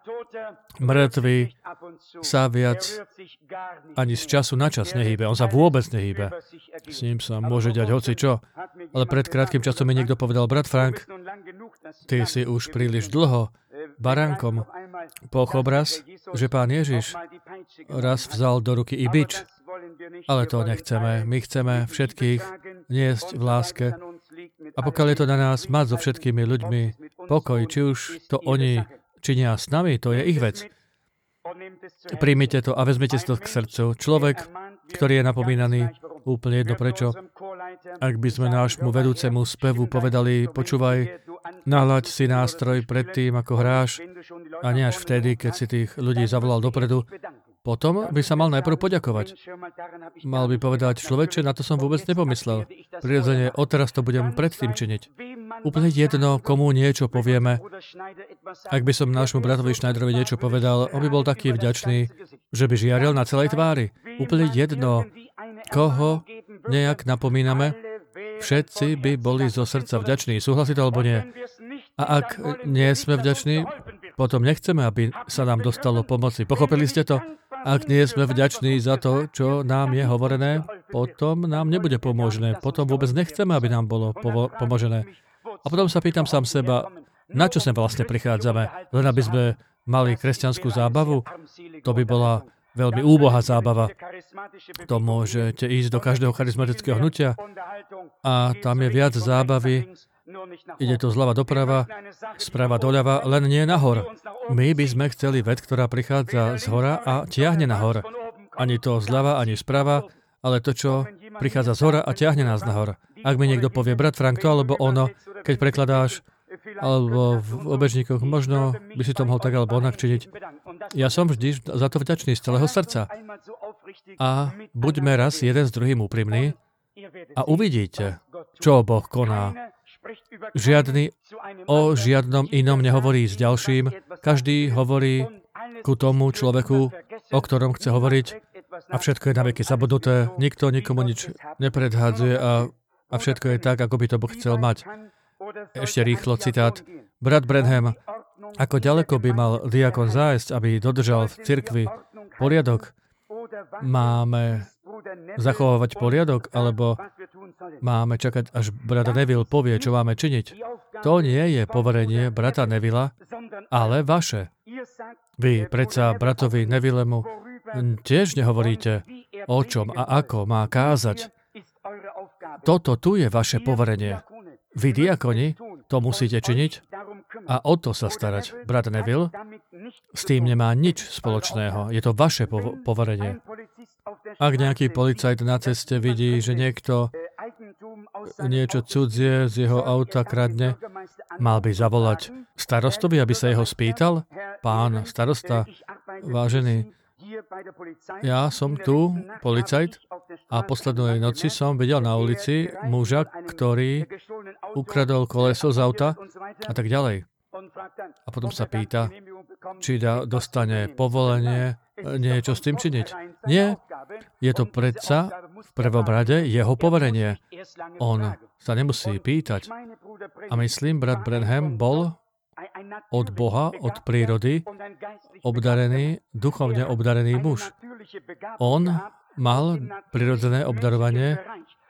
Mŕtvy sa viac ani z času na čas nehýbe. On sa vôbec nehýbe. S ním sa môže diať hocičo. Ale pred krátkym časom mi niekto povedal, brat Frank, ty si už príliš dlho baránkom. Pochop raz, že Pán Ježiš raz vzal do ruky i bič. Ale to nechceme. My chceme všetkých niesť v láske. A pokiaľ je to na nás mať so všetkými ľuďmi pokoj, či už to oni činia s nami, to je ich vec. Príjmite to a vezmite si to k srdcu. Človek, ktorý je napomínaný, úplne jedno prečo. Ak by sme nášmu vedúcemu spevu povedali, počúvaj, nahľaď si nástroj pred tým, ako hráš, a nie až vtedy, keď si tých ľudí zavolal dopredu, potom by sa mal najprv poďakovať. Mal by povedať, človeče, na to som vôbec nepomyslel. Prirodzene, odteraz to budem predtým činiť. Úplne jedno, komu niečo povieme. Ak by som nášmu bratovi Schneiderovi niečo povedal, on by bol taký vďačný, že by žiaril na celej tvári. Úplne jedno, koho nejak napomíname, všetci by boli zo srdca vďační. Súhlasí to alebo nie? A ak nie sme vďační, potom nechceme, aby sa nám dostalo pomoci. Pochopili ste to? Ak nie sme vďační za to, čo nám je hovorené, potom nám nebude pomožné. Potom vôbec nechceme, aby nám bolo pomožené. A potom sa pýtam sám seba, na čo sem vlastne prichádzame? Len aby sme mali kresťanskú zábavu? To by bola veľmi úbohá zábava. To môžete ísť do každého charizmatického hnutia a tam je viac zábavy, Ide to zľava doprava, sprava doľava, len nie nahor. My by sme chceli vec, ktorá prichádza z hora a tiahne nahor. Ani to zľava, ani sprava, ale to, čo prichádza z hora a tiahne nás nahor. Ak mi niekto povie, brat Frank, to alebo ono, keď prekladáš, alebo v obežníkoch, možno by si to mohol tak alebo onak činiť. Ja som vždy za to vďačný z celého srdca. A buďme raz jeden s druhým úprimní a uvidíte, čo Boh koná. Žiadny o žiadnom inom nehovorí s ďalším. Každý hovorí ku tomu človeku, o ktorom chce hovoriť, a všetko je na veky zabudnuté. Nikto nikomu nič nepredhádzuje a všetko je tak, ako by to Boh chcel mať. Ešte rýchlo citát. Brat Branham, ako ďaleko by mal diakon zájsť, aby dodržal v cirkvi poriadok? Máme zachovávať poriadok, alebo máme čakať, až brat Neville povie, čo máme činiť? To nie je poverenie brata Nevilla, ale vaše. Vy predsa bratovi Nevillemu tiež nehovoríte, o čom a ako má kázať. Toto tu je vaše poverenie. Vy, diakoni, to musíte činiť a o to sa starať. Brat Neville s tým nemá nič spoločného. Je to vaše poverenie. Ak nejaký policajt na ceste vidí, že niekto niečo cudzie z jeho auta kradne, mal by zavolať starostovi, aby sa jeho spýtal? Pán starosta, vážený, ja som tu, policajt, a poslednej noci som videl na ulici muža, ktorý ukradol koleso z auta a tak ďalej. A potom sa pýta, či dostane povolenie niečo s tým činiť. Nie, je to predsa v prvom rade jeho poverenie. On sa nemusí pýtať. A myslím, brat Branham bol od Boha, od prírody obdarený, duchovne obdarený muž. On mal prirodzené obdarovanie,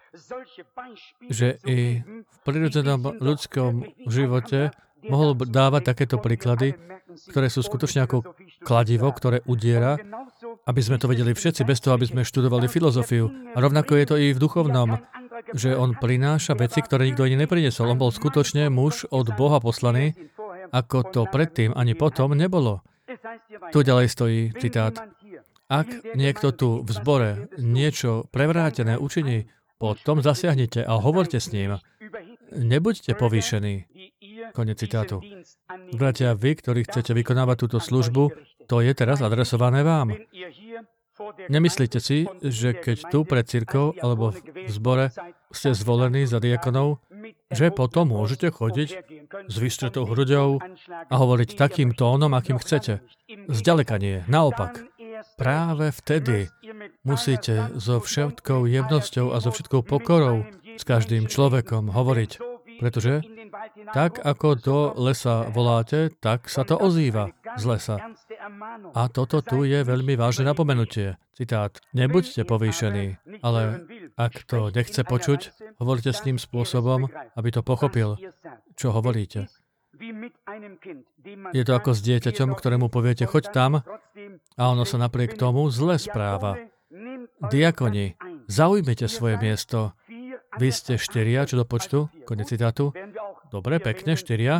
že i v prirodzenom ľudskom živote mohol dávať takéto príklady, ktoré sú skutočne ako kladivo, ktoré udiera, aby sme to vedeli všetci, bez toho, aby sme študovali filozofiu. A rovnako je to i v duchovnom, že on prináša veci, ktoré nikto iný nepriniesol. On bol skutočne muž od Boha poslaný, ako to predtým ani potom nebolo. Tu ďalej stojí citát. Ak niekto tu v zbore niečo prevrátené učiní, potom zasiahnite a hovorte s ním. Nebuďte povýšení. Koniec citátu. Bratia, vy, ktorí chcete vykonávať túto službu, to je teraz adresované vám. Nemyslíte si, že keď tu pred cirkou alebo v zbore ste zvolení za diakonov, že potom môžete chodiť s vystretou hruďou a hovoriť takým tónom, akým chcete. Zďaleka nie. Naopak. Práve vtedy musíte so všetkou jemnosťou a so všetkou pokorou s každým človekom hovoriť. Pretože tak, ako do lesa voláte, tak sa to ozýva z lesa. A toto tu je veľmi vážne napomenutie. Citát. Nebuďte povýšení, ale ak to nechce počuť, hovorte s ním spôsobom, aby to pochopil, čo hovoríte. Je to ako s dieťaťom, ktorému poviete, choď tam, a ono sa napriek tomu zle správa. Diakoni, zaujmite svoje miesto. Vy ste 4, čo do počtu? Konec citátu. Dobre, pekne, 4.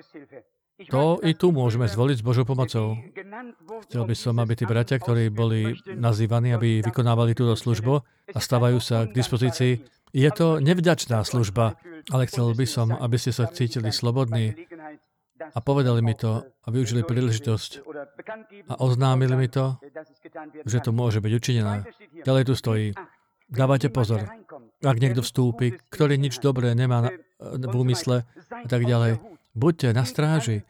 To i tu môžeme zvoliť s Božou pomocou. Chcel by som, aby tí bratia, ktorí boli nazývaní, aby vykonávali túto službu a stávajú sa k dispozícii. Je to nevďačná služba, ale chcel by som, aby ste sa cítili slobodní a povedali mi to a využili príležitosť a oznámili mi to, že to môže byť učinené. Ďalej tu stojí. Dávajte pozor. Ak niekto vstúpi, ktorý nič dobré nemá v úmysle a tak ďalej, buďte na stráži.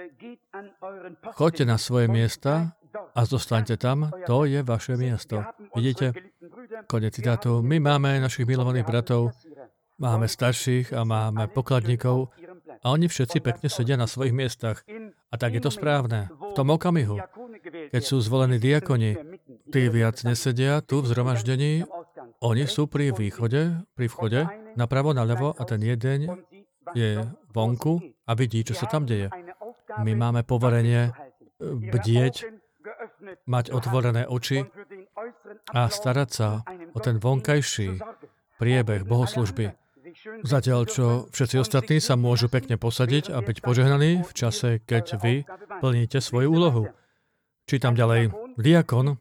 Choďte na svoje miesta a zostaňte tam. To je vaše miesto. Vidíte? Konec citátu. My máme našich milovaných bratov, máme starších a máme pokladníkov a oni všetci pekne sedia na svojich miestach. A tak je to správne. V tom okamihu, keď sú zvolení diakoni, tí viac nesedia tu v zhromaždení, oni sú pri vchode, napravo, naľavo a ten jeden je vonku a vidí, čo sa tam deje. My máme poverenie bdieť, mať otvorené oči a starať sa o ten vonkajší priebeh bohoslužby. Zatiaľ, čo všetci ostatní sa môžu pekne posadiť a byť požehnaní v čase, keď vy plníte svoju úlohu. Čítam ďalej. Diakon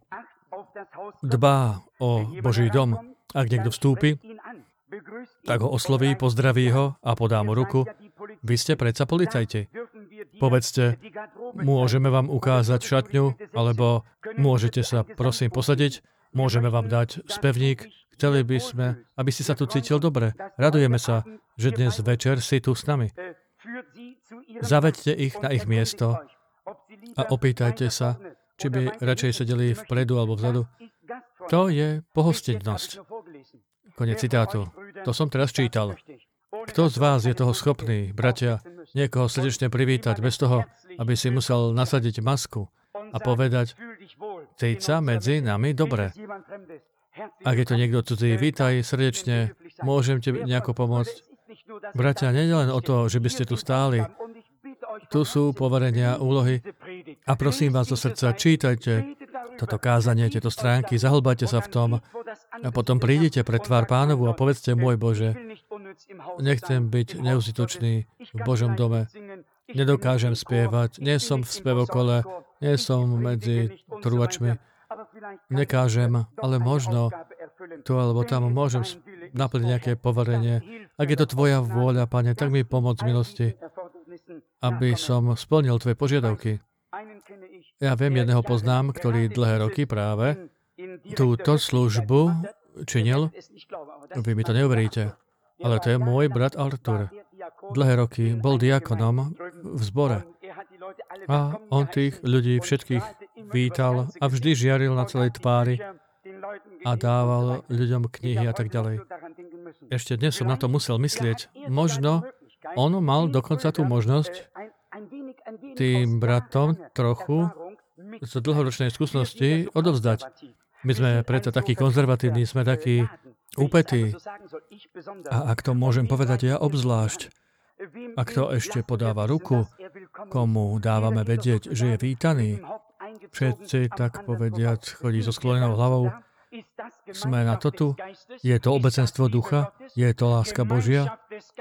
dbá o Boží dom. Ak niekto vstúpi, tak ho osloví, pozdraví ho a podá mu ruku. Vy ste predsa policajti. Povedzte, môžeme vám ukázať šatňu, alebo môžete sa prosím posadiť, môžeme vám dať spevník. Chceli by sme, aby si sa tu cítil dobre. Radujeme sa, že dnes večer si tu s nami. Zaveďte ich na ich miesto a opýtajte sa, či by radšej sedeli vpredu alebo vzadu. To je pohostinnosť. Koniec citátu. To som teraz čítal. Kto z vás je toho schopný, bratia, niekoho srdečne privítať bez toho, aby si musel nasadiť masku a povedať, cíť sa medzi nami dobre. Ak je to niekto cudzí, vítaj srdečne, môžem ti nejako pomôcť. Bratia, nie je len o to, že by ste tu stáli. Tu sú poverenia, úlohy a prosím vás zo srdca, čítajte toto kázanie, tieto stránky, zahlbajte sa v tom a potom prídite pred tvár Pánovu a povedzte, môj Bože, nechcem byť neuzitočný v Božom dome, nedokážem spievať, nie som v spevokole, nie som medzi trúvačmi, nekážem, ale možno tu alebo tam môžem naplniť nejaké poverenie. Ak je to tvoja vôľa, Pane, tak mi pomôcť milosti, aby som splnil tvoje požiadavky. Ja viem, jedného poznám, ktorý dlhé roky práve túto službu činil. Vy mi to neuveríte, ale to je môj brat Artur. Dlhé roky bol diakonom v zbore. A on tých ľudí všetkých vítal a vždy žiaril na celej tvári a dával ľuďom knihy a tak ďalej. Ešte dnes som na to musel myslieť. Možno on mal dokonca tú možnosť tým bratom trochu z dlhoročnej skúsenosti odovzdať. My sme preto takí konzervatívni, sme takí úpetí. A ak to môžem povedať ja obzvlášť, ak to ešte podáva ruku, komu dávame vedieť, že je vítaný, všetci, tak povediac, chodí so sklonenou hlavou, sme na to tu. Je to obecenstvo ducha? Je to láska Božia?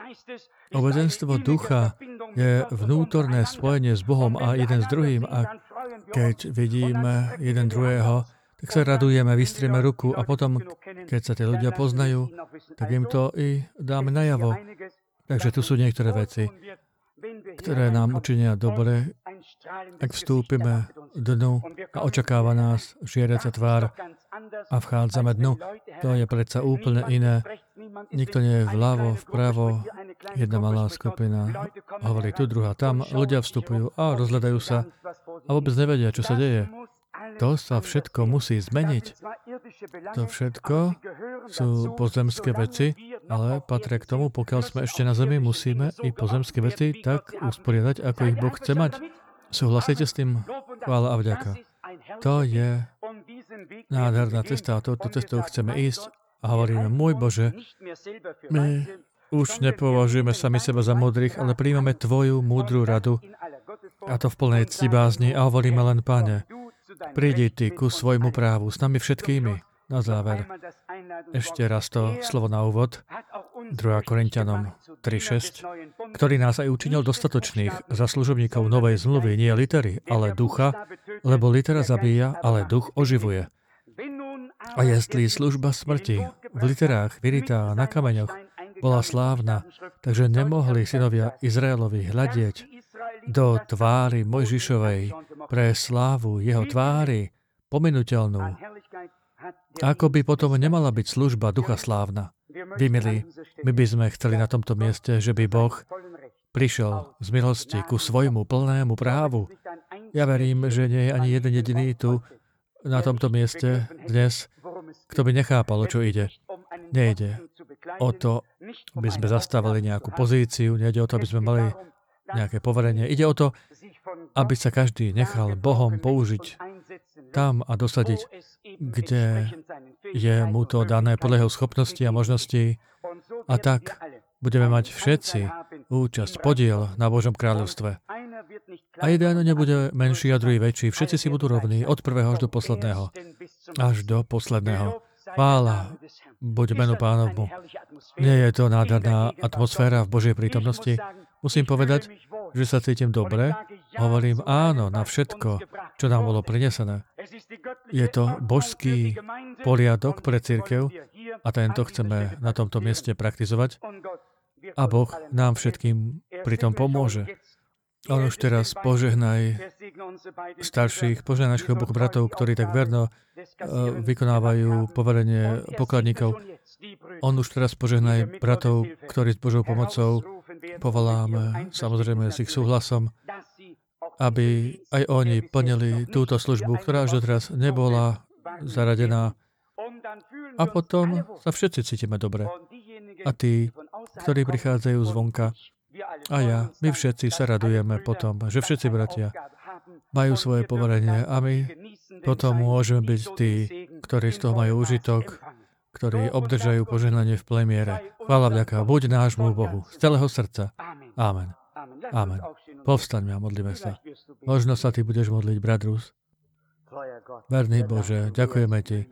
Obecenstvo ducha je vnútorné spojenie s Bohom a jeden s druhým. A keď vidíme jeden druhého, tak sa radujeme, vystrieme ruku a potom, keď sa tie ľudia poznajú, tak im to i dáme najavo. Takže tu sú niektoré veci, ktoré nám učinia dobre, ak vstúpime dnu a očakáva nás žiariaca tvár a vchádzame dnu. To je predsa úplne iné. Nikto nie je vľavo, vpravo. Jedna malá skupina hovorí tu, druhá tam. Ľudia vstupujú a rozhľadajú sa a vôbec nevedia, čo sa deje. To sa všetko musí zmeniť. To všetko sú pozemské veci, ale patria k tomu, pokiaľ sme ešte na zemi, musíme i pozemské veci tak usporiadať, ako ich Boh chce mať. Súhlasíte s tým? Chvála a vďaka. To je nádherná cesta a touto cestou chceme ísť a hovoríme, môj Bože, my už nepovažujeme sami seba za múdrych, ale príjmame Tvoju múdru radu a to v plnej ctibázni a hovoríme len, Pane, prídi Ty ku svojmu právu s nami všetkými. Na záver, ešte raz to slovo na úvod, 2. Korinťanom 3.6, ktorý nás aj učinil dostatočných za služobníkov novej zmluvy, nie litery, ale ducha, lebo litera zabíja, ale duch oživuje. A jestli služba smrti v literách vyritá na kameňoch bola slávna, takže nemohli synovia Izraelovi hľadieť do tvári Mojžišovej pre slávu jeho tvári pominuteľnú. Ako by potom nemala byť služba ducha slávna? Vy, milí, my by sme chceli na tomto mieste, že by Boh prišiel z milosti ku svojmu plnému právu. Ja verím, že nie je ani jeden jediný tu na tomto mieste dnes, kto by nechápal, o čo ide. Nejde o to, aby sme zastávali nejakú pozíciu, nejde o to, aby sme mali nejaké poverenie. Ide o to, aby sa každý nechal Bohom použiť tam a dosadiť, kde je mu to dané podľa jeho schopností a možností. A tak budeme mať všetci účasť, podiel na Božom kráľovstve. A jeden nebude menší a druhý väčší. Všetci si budú rovní od prvého až do posledného. Až do posledného. Chvála, buď menu Pánovmu. Nie je to nádherná atmosféra v Božej prítomnosti. Musím povedať, že sa cítim dobre. Hovorím áno na všetko, čo nám bolo prinesené. Je to božský poriadok pre cirkev a tento chceme na tomto mieste praktizovať. A Boh nám všetkým pri tom pomôže. On už teraz požehnaj starších, požehnaj našich oboch bratov, ktorí tak verno vykonávajú poverenie pokladníkov. On už teraz požehnaj bratov, ktorí s Božou pomocou povoláme, samozrejme s ich súhlasom, aby aj oni plnili túto službu, ktorá až doteraz nebola zaradená. A potom sa všetci cítime dobre. A tí, ktorí prichádzajú zvonka, a ja, my všetci sa radujeme potom, že všetci bratia majú svoje poverenie a my potom môžeme byť tí, ktorí z toho majú užitok, ktorí obdržajú požehnanie v plnej miere. Chvála vďaka, buď nášmu Bohu, z celého srdca. Amen. Amen. Povstaňme a modlíme sa. Možno sa ty budeš modliť, brat Rus. Verný Bože, ďakujeme ti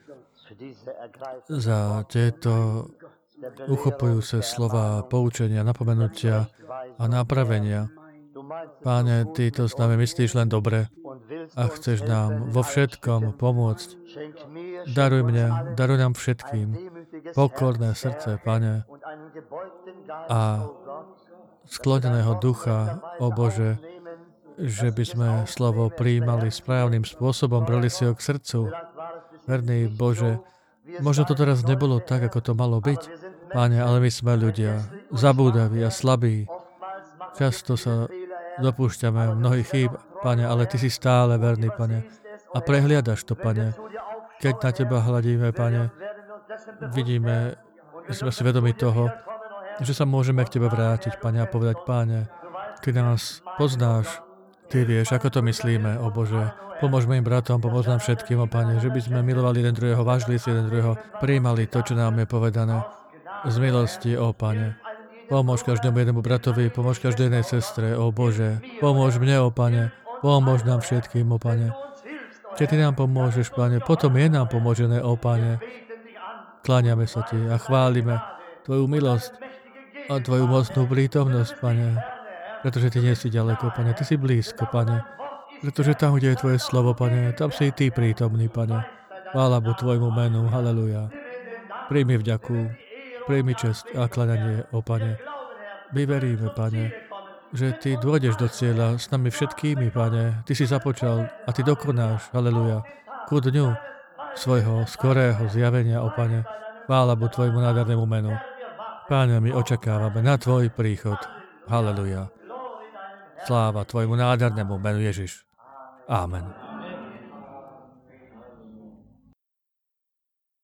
za tieto uchopujúce slova, poučenia, napomenutia a napravenia. Páne, ty to s nami myslíš len dobre a chceš nám vo všetkom pomôcť. Daruj mne, daruj nám všetkým pokorné srdce, Pane, a skloneného ducha, o Bože, že by sme slovo prijímali správnym spôsobom, brali si ho k srdcu. Verný Bože, možno to teraz nebolo tak, ako to malo byť, Páne, ale my sme ľudia, zabúdaví a slabí. Často sa dopúšťame mnohých chýb, Pane, ale ty si stále verný, Pane. A prehliadaš to, Pane. Keď na teba hľadíme, Pane, vidíme, sme si vedomi toho, že sa môžeme k tebe vrátiť, Pane, a povedať, Pane, ty nás poznáš, ty vieš, ako to myslíme, o Bože. Pomôž mojim bratom, pomôž nám všetkým, o Pane, že by sme milovali jeden druhého, vážili si jeden druhého, prijímali to, čo nám je povedané. Z milosti, ó Pane. Pomôž každému jednému bratovi, pomôž každej jednej sestre, ó Bože. Pomôž mne, ó Pane. Pomôž nám všetkým, ó Pane. Keď ty nám pomôžeš, Pane, potom je nám pomožené, ó Pane. Kláňame sa ti a chválime tvoju milosť a tvoju mocnú prítomnosť, Pane. Pretože ty nie si ďaleko, Pane, ty si blízko, Pane. Pretože tam, kde je tvoje slovo, Pane, tam si ty prítomný, Pane. Chvála Bohu tvojmu menu, haleluja. Príjmi vďaku. Príjmi česť a kladanie, ó Pane. My veríme, Pane, že ty dôjdeš do cieľa s nami všetkými, Pane. Ty si započal a ty dokonáš, haleluja, ku dňu svojho skorého zjavenia, ó Pane. Chvála Bohu tvojmu nádhernému menu. Páne, my očakávame na tvoj príchod. Haleluja. Sláva tvojmu nádhernému menu, Ježiš. Amen.